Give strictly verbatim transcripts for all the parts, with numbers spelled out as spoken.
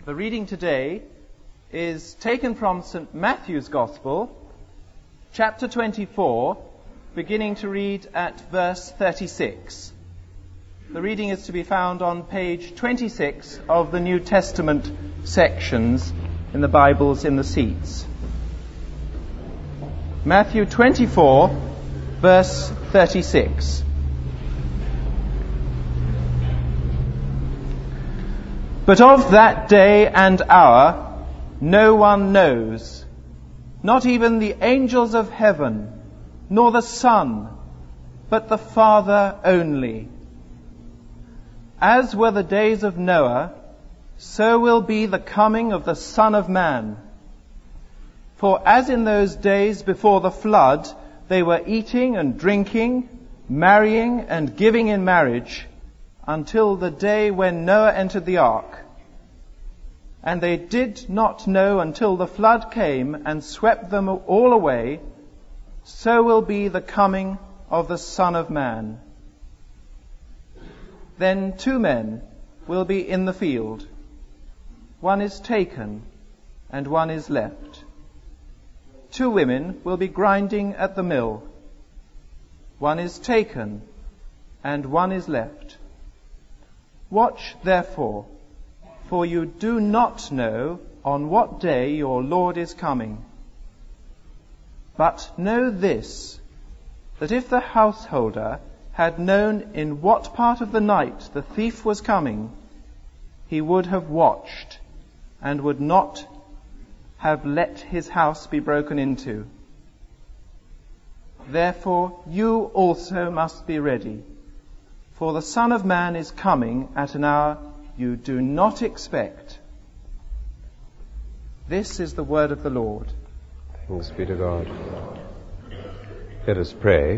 The reading today is taken from Saint Matthew's Gospel, chapter twenty-four, beginning to read at verse thirty-six. The reading is to be found on page twenty-six of the New Testament sections in the Bibles in the seats. Matthew twenty-four, verse thirty-six. But of that day and hour no one knows, not even the angels of heaven, nor the Son, but the Father only. As were the days of Noah, so will be the coming of the Son of Man. For as in those days before the flood, they were eating and drinking, marrying and giving in marriage, until the day when Noah entered the ark. And they did not know until the flood came and swept them all away, so will be the coming of the Son of Man. Then two men will be in the field. One is taken and one is left. Two women will be grinding at the mill. One is taken and one is left. Watch therefore, for you do not know on what day your Lord is coming. But know this, that if the householder had known in what part of the night the thief was coming, he would have watched and would not have let his house be broken into. Therefore you also must be ready, for the Son of Man is coming at an hour you do not expect. This is the word of the Lord. Thanks be to God. Let us pray.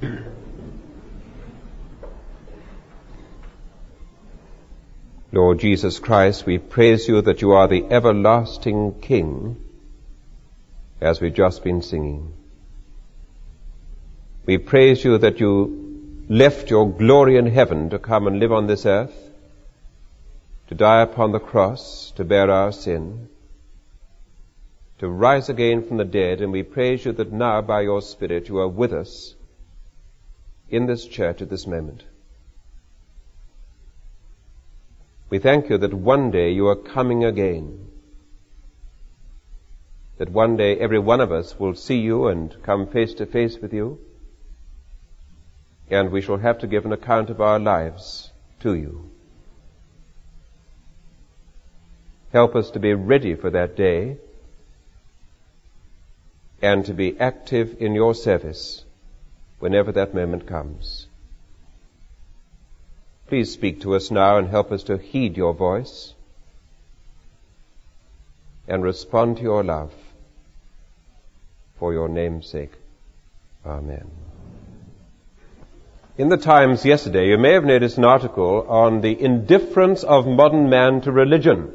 Lord Jesus Christ, we praise you that you are the everlasting King, as we've just been singing. We praise you that you left your glory in heaven to come and live on this earth, to die upon the cross, to bear our sin, to rise again from the dead, and we praise you that now by your Spirit you are with us in this church at this moment. We thank you that one day you are coming again, that one day every one of us will see you and come face to face with you, and we shall have to give an account of our lives to you. Help us to be ready for that day and to be active in your service whenever that moment comes. Please speak to us now and help us to heed your voice and respond to your love for your name's sake. Amen. In the Times yesterday, you may have noticed an article on the indifference of modern man to religion.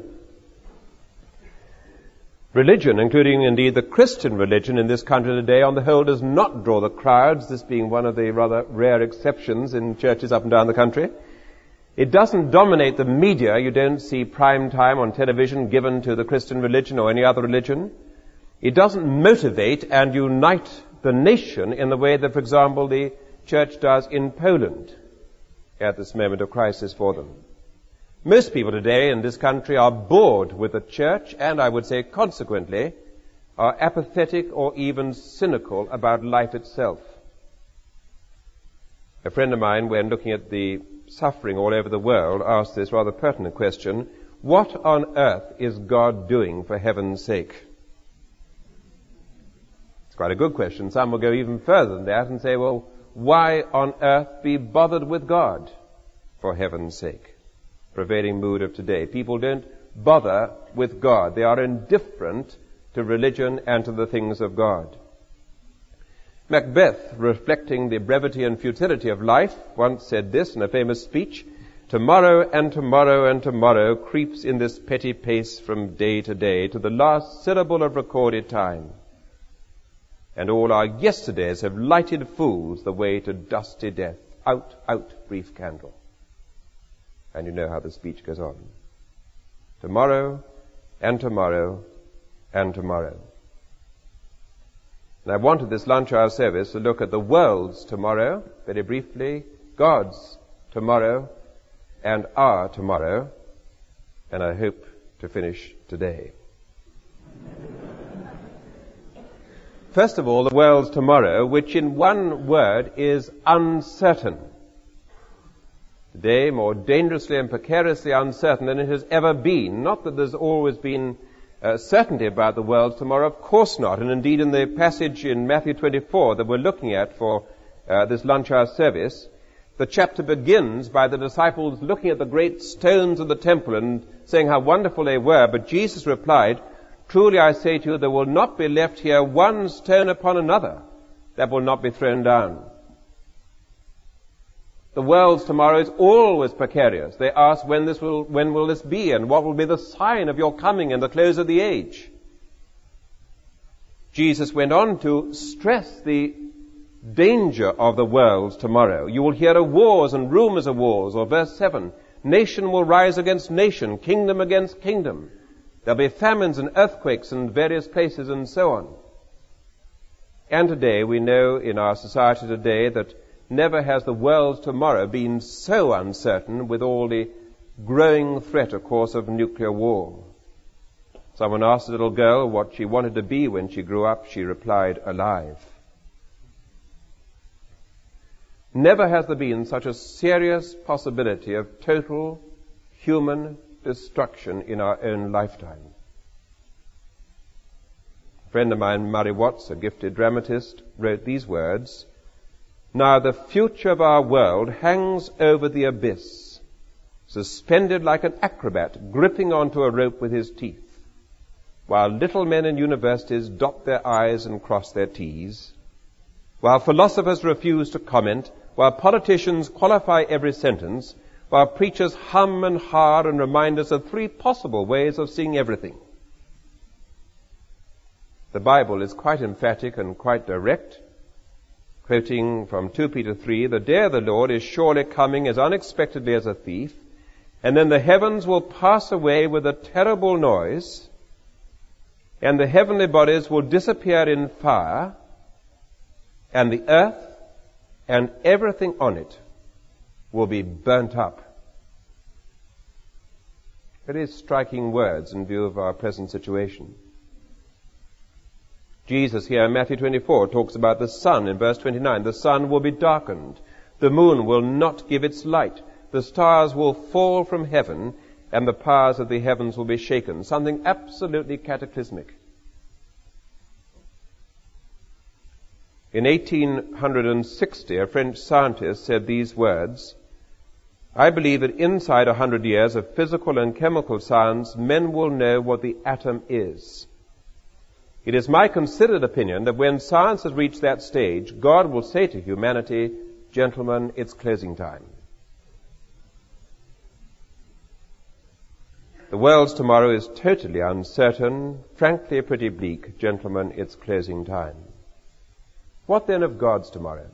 Religion, including indeed the Christian religion in this country today, on the whole does not draw the crowds, this being one of the rather rare exceptions in churches up and down the country. It doesn't dominate the media. You don't see prime time on television given to the Christian religion or any other religion. It doesn't motivate and unite the nation in the way that, for example, the church does in Poland at this moment of crisis for them. Most people today in this country are bored with the church and, I would say, consequently, are apathetic or even cynical about life itself. A friend of mine, when looking at the suffering all over the world, asked this rather pertinent question: what on earth is God doing for heaven's sake? It's quite a good question. Some will go even further than that and say, well, why on earth be bothered with God for heaven's sake? Prevailing mood of today. People don't bother with God. They are indifferent to religion and to the things of God. Macbeth, reflecting the brevity and futility of life, once said this in a famous speech: tomorrow and tomorrow and tomorrow creeps in this petty pace from day to day to the last syllable of recorded time. And all our yesterdays have lighted fools the way to dusty death. Out, out, brief candle. And you know how the speech goes on. Tomorrow and tomorrow and tomorrow. And I wanted this lunch hour service to look at the world's tomorrow, very briefly, God's tomorrow, and our tomorrow, and I hope to finish today. First of all, the world's tomorrow, which in one word is uncertain. Today, more dangerously and precariously uncertain than it has ever been. Not that there's always been uh, certainty about the world's tomorrow, of course not. And indeed, in the passage in Matthew twenty-four that we're looking at for uh, this lunch hour service, the chapter begins by the disciples looking at the great stones of the temple and saying how wonderful they were. But Jesus replied, "Truly I say to you, there will not be left here one stone upon another that will not be thrown down." The world's tomorrow is always precarious. They ask when this will, when will this be, and what will be the sign of your coming and the close of the age? Jesus went on to stress the danger of the world's tomorrow. You will hear of wars and rumors of wars, or verse seven, nation will rise against nation, kingdom against kingdom. There'll be famines and earthquakes in various places and so on. And today, we know in our society today that never has the world's tomorrow been so uncertain, with all the growing threat, of course, of nuclear war. Someone asked a little girl what she wanted to be when she grew up. She replied, alive. Never has there been such a serious possibility of total human destruction in our own lifetime. A friend of mine, Murray Watts, a gifted dramatist, wrote these words, "Now the future of our world hangs over the abyss, suspended like an acrobat gripping onto a rope with his teeth, while little men in universities dot their I's and cross their T's, while philosophers refuse to comment, while politicians qualify every sentence, while preachers hum and ha and remind us of three possible ways of seeing everything." The Bible is quite emphatic and quite direct, quoting from Second Peter three, "The day of the Lord is surely coming as unexpectedly as a thief, and then the heavens will pass away with a terrible noise, and the heavenly bodies will disappear in fire, and the earth and everything on it will be burnt up." Very striking words in view of our present situation. Jesus here in Matthew twenty-four talks about the sun in verse twenty-nine. The sun will be darkened. The moon will not give its light. The stars will fall from heaven, and the powers of the heavens will be shaken. Something absolutely cataclysmic. In eighteen sixty, a French scientist said these words, "I believe that inside a hundred years of physical and chemical science, men will know what the atom is. It is my considered opinion that when science has reached that stage, God will say to humanity, 'Gentlemen, it's closing time.'" The world's tomorrow is totally uncertain, frankly pretty bleak. Gentlemen, it's closing time. What then of God's tomorrow?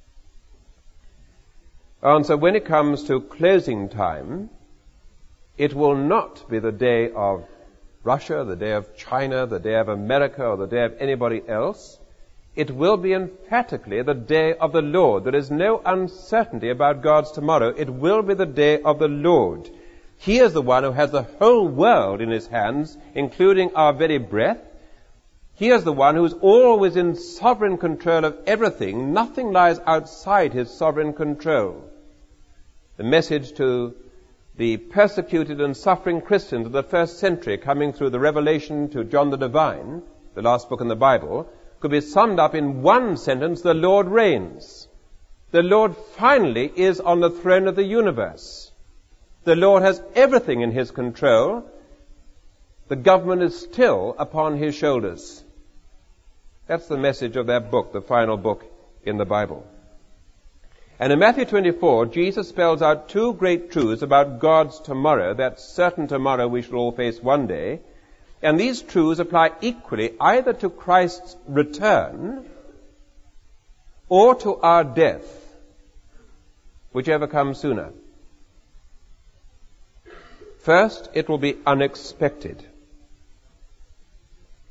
Answer, when it comes to closing time, it will not be the day of Russia, the day of China, the day of America, or the day of anybody else. It will be emphatically the day of the Lord. There is no uncertainty about God's tomorrow. It will be the day of the Lord. He is the one who has the whole world in his hands, including our very breath. He is the one who is always in sovereign control of everything. Nothing lies outside his sovereign control. The message to the persecuted and suffering Christians of the first century, coming through the revelation to John the Divine, the last book in the Bible, could be summed up in one sentence: the Lord reigns. The Lord finally is on the throne of the universe. The Lord has everything in his control. The government is still upon his shoulders. That's the message of that book, the final book in the Bible. And in Matthew twenty-four, Jesus spells out two great truths about God's tomorrow, that certain tomorrow we shall all face one day. And these truths apply equally either to Christ's return or to our death, whichever comes sooner. First, it will be unexpected.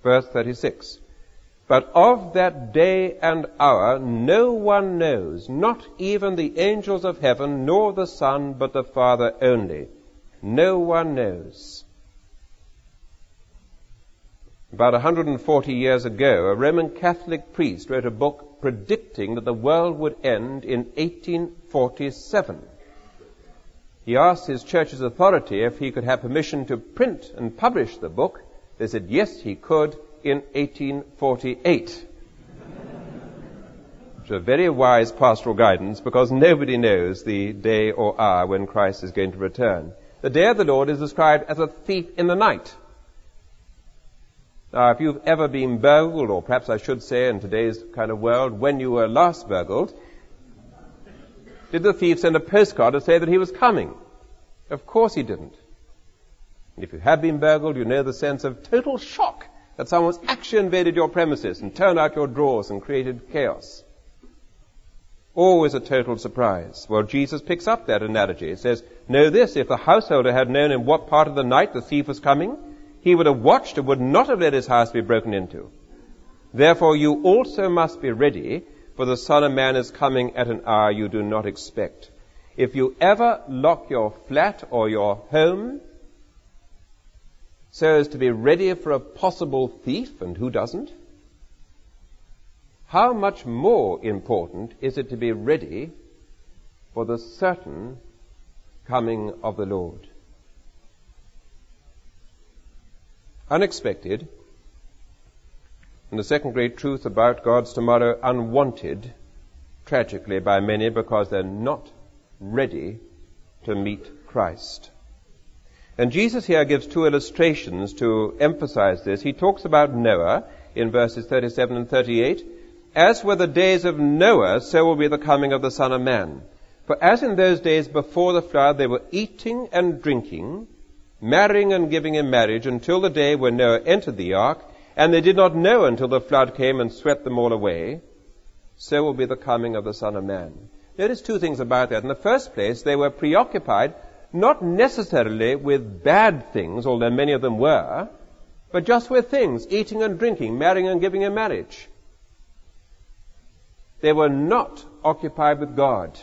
Verse thirty-six. But of that day and hour no one knows, not even the angels of heaven, nor the Son, but the Father only. No one knows. About one hundred forty years ago, a Roman Catholic priest wrote a book predicting that the world would end in eighteen forty-seven. He asked his church's authority if he could have permission to print and publish the book. They said yes, he could, in eighteen forty-eight. Which is a very wise pastoral guidance, because nobody knows the day or hour when Christ is going to return. The day of the Lord is described as a thief in the night. Now, if you've ever been burgled, or perhaps I should say in today's kind of world, when you were last burgled, did the thief send a postcard to say that he was coming? Of course he didn't. And if you have been burgled, you know the sense of total shock that someone's actually invaded your premises and turned out your drawers and created chaos. Always a total surprise. Well, Jesus picks up that analogy. He says, know this, if the householder had known in what part of the night the thief was coming, he would have watched and would not have let his house be broken into. Therefore you also must be ready, for the Son of Man is coming at an hour you do not expect. If you ever lock your flat or your home so as to be ready for a possible thief, and who doesn't? How much more important is it to be ready for the certain coming of the Lord? Unexpected, and the second great truth about God's tomorrow, unwanted, tragically, by many because they're not ready to meet Christ. And Jesus here gives two illustrations to emphasize this. He talks about Noah in verses thirty-seven and thirty-eight. As were the days of Noah, so will be the coming of the Son of Man. For as in those days before the flood they were eating and drinking, marrying and giving in marriage, until the day when Noah entered the ark, and they did not know until the flood came and swept them all away, so will be the coming of the Son of Man. Notice two things about that. In the first place, they were preoccupied not necessarily with bad things, although many of them were, but just with things, eating and drinking, marrying and giving in marriage. They were not occupied with God.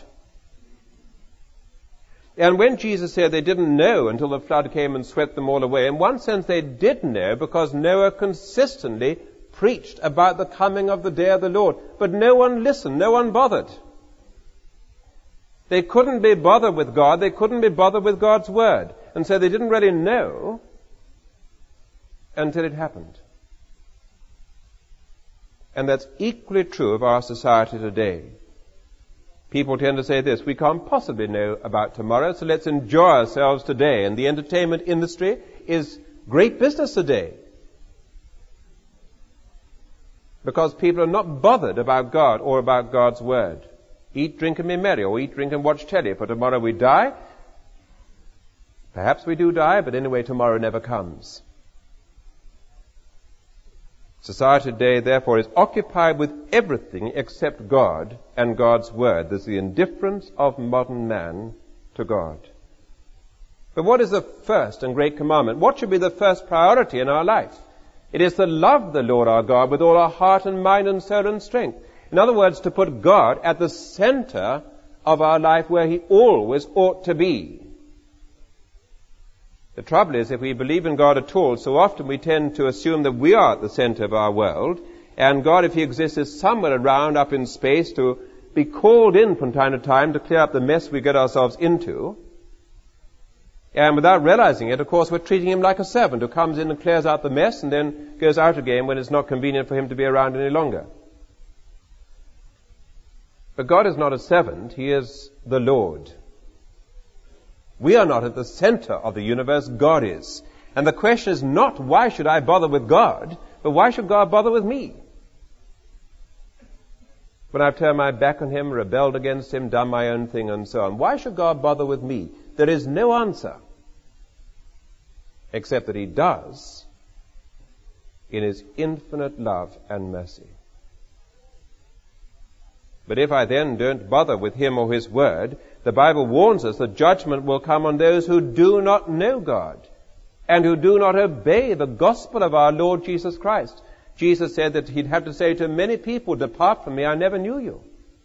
And when Jesus said they didn't know until the flood came and swept them all away, in one sense they did know, because Noah consistently preached about the coming of the day of the Lord. But no one listened, no one bothered. They couldn't be bothered with God, they couldn't be bothered with God's word. And so they didn't really know until it happened. And that's equally true of our society today. People tend to say this, we can't possibly know about tomorrow, so let's enjoy ourselves today. And the entertainment industry is great business today, because people are not bothered about God or about God's word. Eat, drink, and be merry, or eat, drink, and watch telly, for tomorrow we die. Perhaps we do die, but anyway, tomorrow never comes. Society today, therefore, is occupied with everything except God and God's word. There's the indifference of modern man to God. But what is the first and great commandment? What should be the first priority in our life? It is to love the Lord our God with all our heart and mind and soul and strength. In other words, to put God at the center of our life, where He always ought to be. The trouble is, if we believe in God at all, so often we tend to assume that we are at the center of our world, and God, if He exists, is somewhere around up in space to be called in from time to time to clear up the mess we get ourselves into. And without realizing it, of course, we're treating Him like a servant who comes in and clears out the mess and then goes out again when it's not convenient for Him to be around any longer. But God is not a servant, He is the Lord. We are not at the center of the universe, God is. And the question is not, why should I bother with God, but why should God bother with me? When I've turned my back on Him, rebelled against Him, done my own thing, and so on, why should God bother with me? There is no answer, except that He does in His infinite love and mercy. But if I then don't bother with Him or His word, the Bible warns us that judgment will come on those who do not know God and who do not obey the gospel of our Lord Jesus Christ. Jesus said that he'd have to say to many people, depart from me, I never knew you.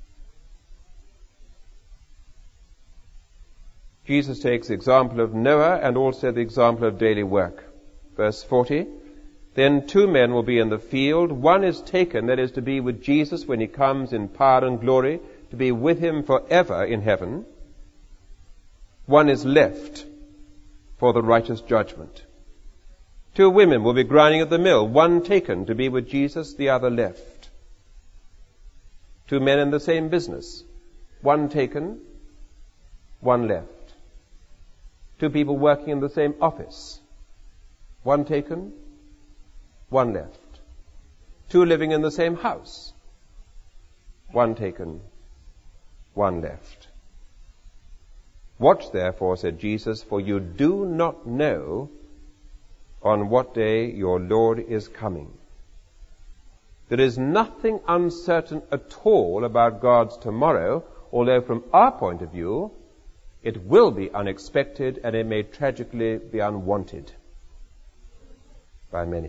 Jesus takes the example of Noah and also the example of daily work. Verse forty, then two men will be in the field. One is taken, that is, to be with Jesus when he comes in power and glory, to be with him forever in heaven. One is left for the righteous judgment. Two women will be grinding at the mill, one taken to be with Jesus, the other left. Two men in the same business, one taken, one left. Two people working in the same office, one taken, one left. Two living in the same house, one taken, one left. Watch therefore, said Jesus, for you do not know on what day your Lord is coming. There is nothing uncertain at all about God's tomorrow, although from our point of view, it will be unexpected and it may tragically be unwanted by many.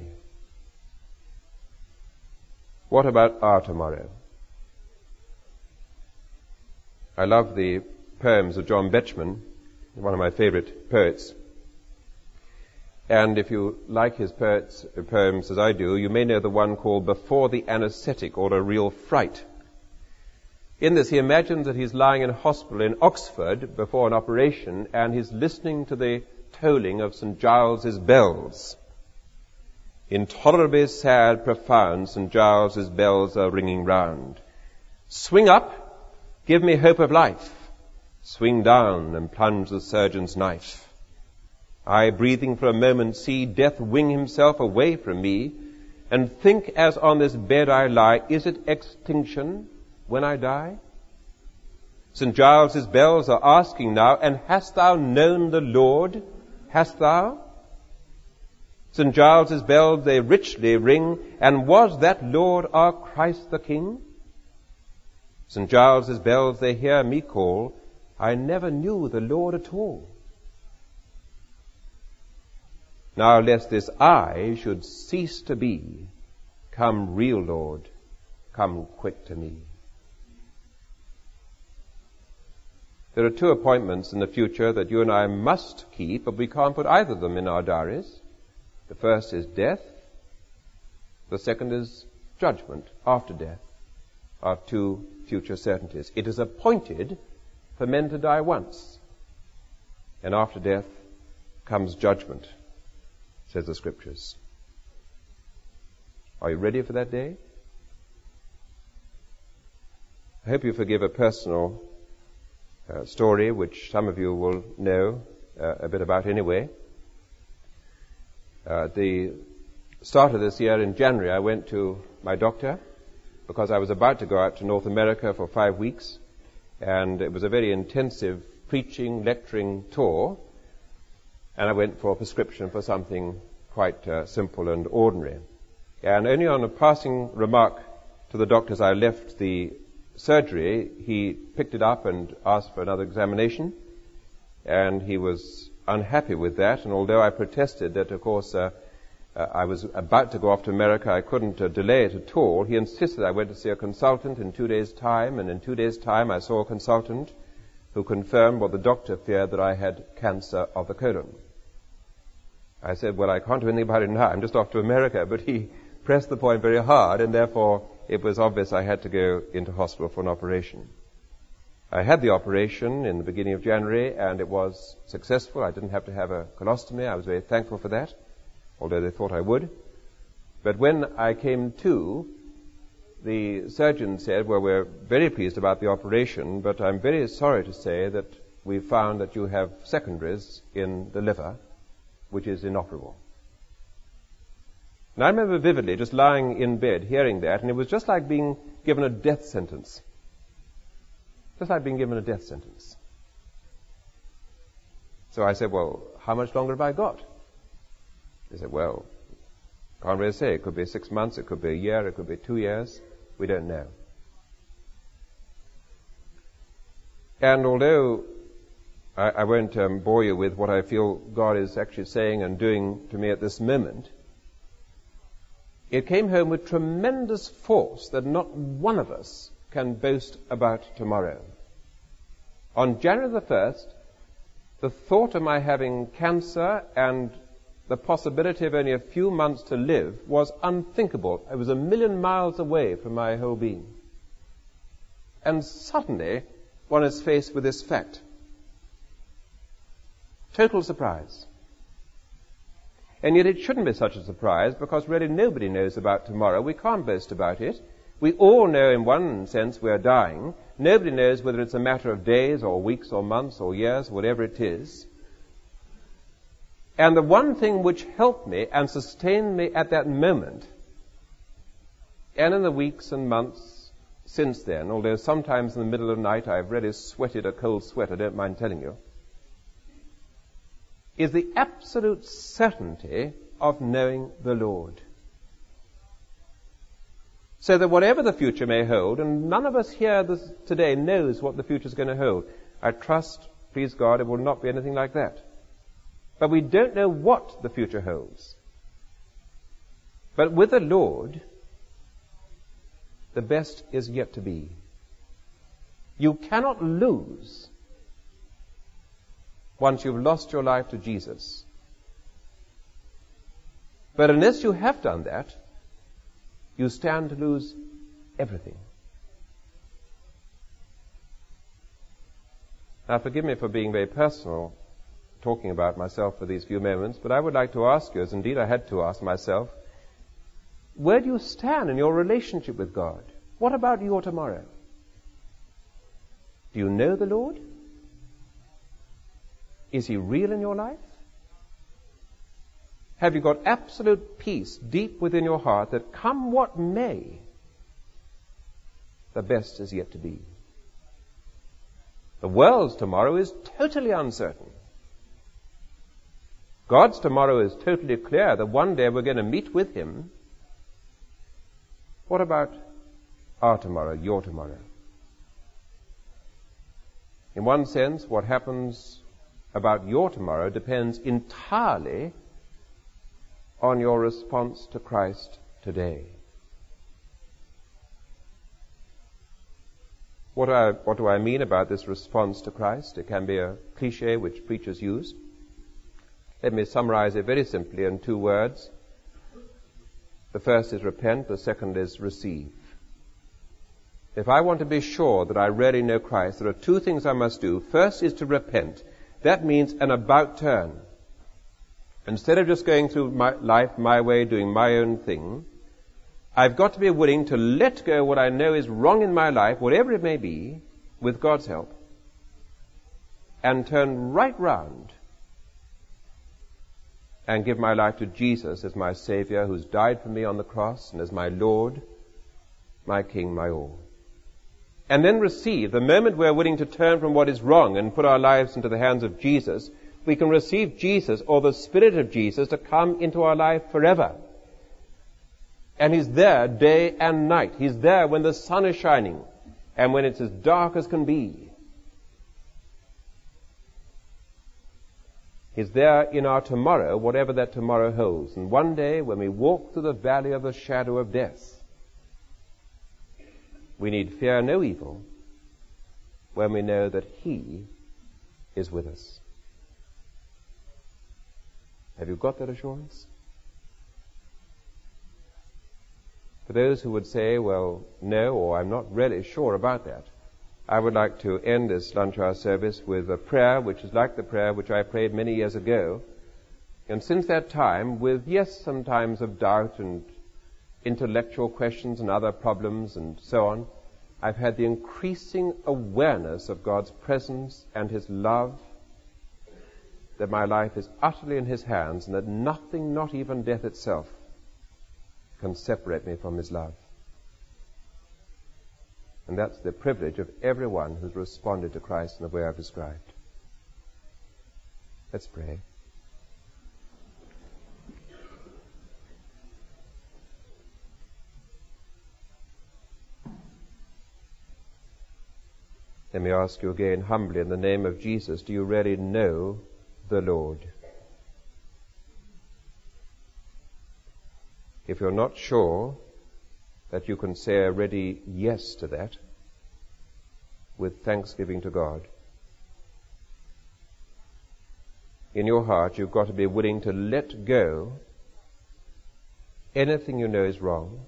What about our tomorrow? I love the poems of John Betjeman, one of my favorite poets. And if you like his poets, poems as I do, you may know the one called Before the Anesthetic, or A Real Fright. In this, he imagines that he's lying in a hospital in Oxford before an operation, and he's listening to the tolling of Saint Giles's bells. Intolerably sad, profound, Saint Giles's bells are ringing round. Swing up, give me hope of life. Swing down and plunge the surgeon's knife. I, breathing for a moment, see death wing himself away from me, and think as on this bed I lie, is it extinction when I die? Saint Giles's bells are asking now, and hast thou known the Lord? Hast thou? Saint Giles's bells they richly ring, and was that Lord our Christ the King? Saint Giles's bells they hear me call, I never knew the Lord at all. Now lest this I should cease to be, come real Lord, come quick to me. There are two appointments in the future that you and I must keep, but we can't put either of them in our diaries. The first is death. The second is judgment after death. Are two future certainties. It is appointed for men to die once, and after death comes judgment, says the Scriptures. Are you ready for that day? I hope you forgive a personal uh, story, which some of you will know uh, a bit about anyway. Uh, at the start of this year in January, I went to my doctor because I was about to go out to North America for five weeks, and it was a very intensive preaching, lecturing tour, and I went for a prescription for something quite uh, simple and ordinary. And only on a passing remark to the doctor as I left the surgery, he picked it up and asked for another examination, and he was unhappy with that, and although I protested that, of course, uh, uh, I was about to go off to America, I couldn't uh, delay it at all, he insisted I went to see a consultant in two days' time, and in two days' time I saw a consultant who confirmed what the doctor feared, that I had cancer of the colon. I said, well, I can't do anything about it now, I'm just off to America, but he pressed the point very hard, and therefore it was obvious I had to go into hospital for an operation. I had the operation in the beginning of January, and it was successful. I didn't have to have a colostomy. I was very thankful for that, although they thought I would. But when I came to, the surgeon said, well, we're very pleased about the operation, but I'm very sorry to say that we found that you have secondaries in the liver, which is inoperable. And I remember vividly just lying in bed hearing that, and it was just like being given a death sentence. Just like being given a death sentence. So I said, well, how much longer have I got? He said, well, can't really say. It could be six months, it could be a year, it could be two years. We don't know. And although I, I won't um, bore you with what I feel God is actually saying and doing to me at this moment. It came home with tremendous force that not one of us can boast about tomorrow. On January the first, the thought of my having cancer and the possibility of only a few months to live was unthinkable. It was a million miles away from my whole being. And suddenly, one is faced with this fact. Total surprise. And yet it shouldn't be such a surprise, because really nobody knows about tomorrow. We can't boast about it. We all know in one sense we're dying. Nobody knows whether it's a matter of days or weeks or months or years, whatever it is. And the one thing which helped me and sustained me at that moment, and in the weeks and months since then, although sometimes in the middle of the night I've really sweated a cold sweat, I don't mind telling you, is the absolute certainty of knowing the Lord. So that whatever the future may hold, and none of us here this, today knows what the future is going to hold. I trust, please God, it will not be anything like that. But we don't know what the future holds. But with the Lord, the best is yet to be. You cannot lose once you've lost your life to Jesus. But unless you have done that, you stand to lose everything. Now, forgive me for being very personal, talking about myself for these few moments, but I would like to ask you, as indeed I had to ask myself, where do you stand in your relationship with God? What about your tomorrow? Do you know the Lord? Is He real in your life? Have you got absolute peace deep within your heart that come what may, the best is yet to be? The world's tomorrow is totally uncertain. God's tomorrow is totally clear that one day we're going to meet with Him. What about our tomorrow, your tomorrow? In one sense, what happens about your tomorrow depends entirely on your response to Christ today. What, I, what do I mean about this response to Christ? It can be a cliche which preachers use. Let me summarize it very simply in two words. The first is repent, the second is receive. If I want to be sure that I really know Christ, there are two things I must do. First is to repent. That means an about turn. Instead of just going through my life my way, doing my own thing, I've got to be willing to let go what I know is wrong in my life, whatever it may be, with God's help, and turn right round and give my life to Jesus as my Savior, who's died for me on the cross, and as my Lord, my King, my all. And then receive. The moment we're willing to turn from what is wrong and put our lives into the hands of Jesus, we can receive Jesus, or the Spirit of Jesus, to come into our life forever. And He's there day and night. He's there when the sun is shining and when it's as dark as can be. He's there in our tomorrow, whatever that tomorrow holds. And one day, when we walk through the valley of the shadow of death, we need fear no evil when we know that He is with us. Have you got that assurance? For those who would say, well, no, or I'm not really sure about that, I would like to end this lunch hour service with a prayer which is like the prayer which I prayed many years ago. And since that time, with, yes, sometimes of doubt and intellectual questions and other problems and so on, I've had the increasing awareness of God's presence and His love, that my life is utterly in His hands, and that nothing, not even death itself, can separate me from His love. And that's the privilege of everyone who's responded to Christ in the way I've described. Let's pray. Let me me ask you again humbly in the name of Jesus, do you really know the Lord? If you're not sure that you can say a ready yes to that with thanksgiving to God, in your heart you've got to be willing to let go anything you know is wrong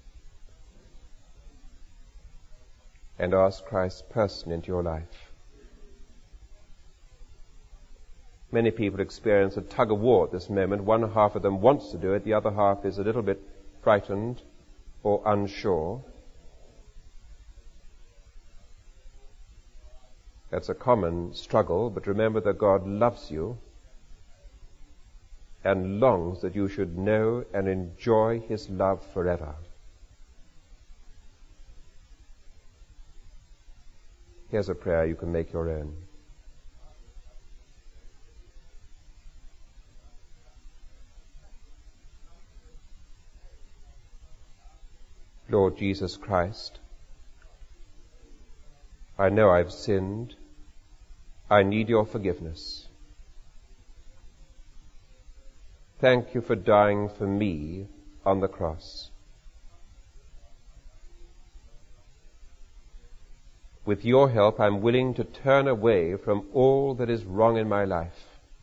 and ask Christ's person into your life. Many people experience a tug of war at this moment. One half of them wants to do it, the other half is a little bit frightened or unsure. That's a common struggle, but remember that God loves you and longs that you should know and enjoy His love forever. Here's a prayer you can make your own. Lord Jesus Christ, I know I've sinned. I need your forgiveness. Thank you for dying for me on the cross. With your help, I'm willing to turn away from all that is wrong in my life.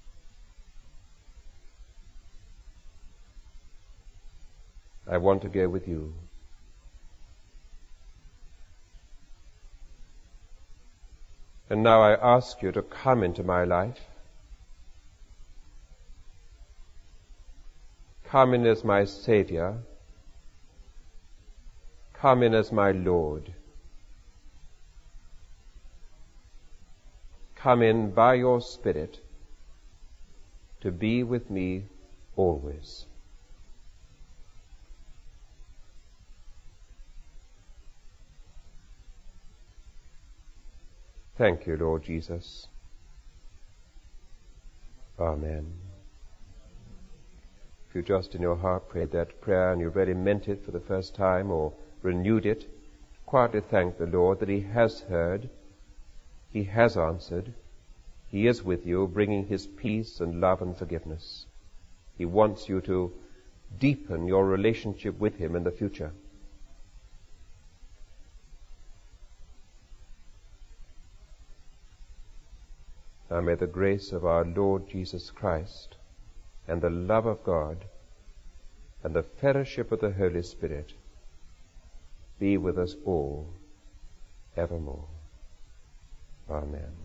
I want to go with you. And now I ask you to come into my life. Come in as my Savior. Come in as my Lord. Come in by your Spirit to be with me always. Thank you, Lord Jesus. Amen. If you just in your heart prayed that prayer and you really meant it for the first time or renewed it, quietly thank the Lord that He has heard, He has answered, He is with you, bringing His peace and love and forgiveness. He wants you to deepen your relationship with Him in the future. Now may the grace of our Lord Jesus Christ and the love of God and the fellowship of the Holy Spirit be with us all evermore. Amen.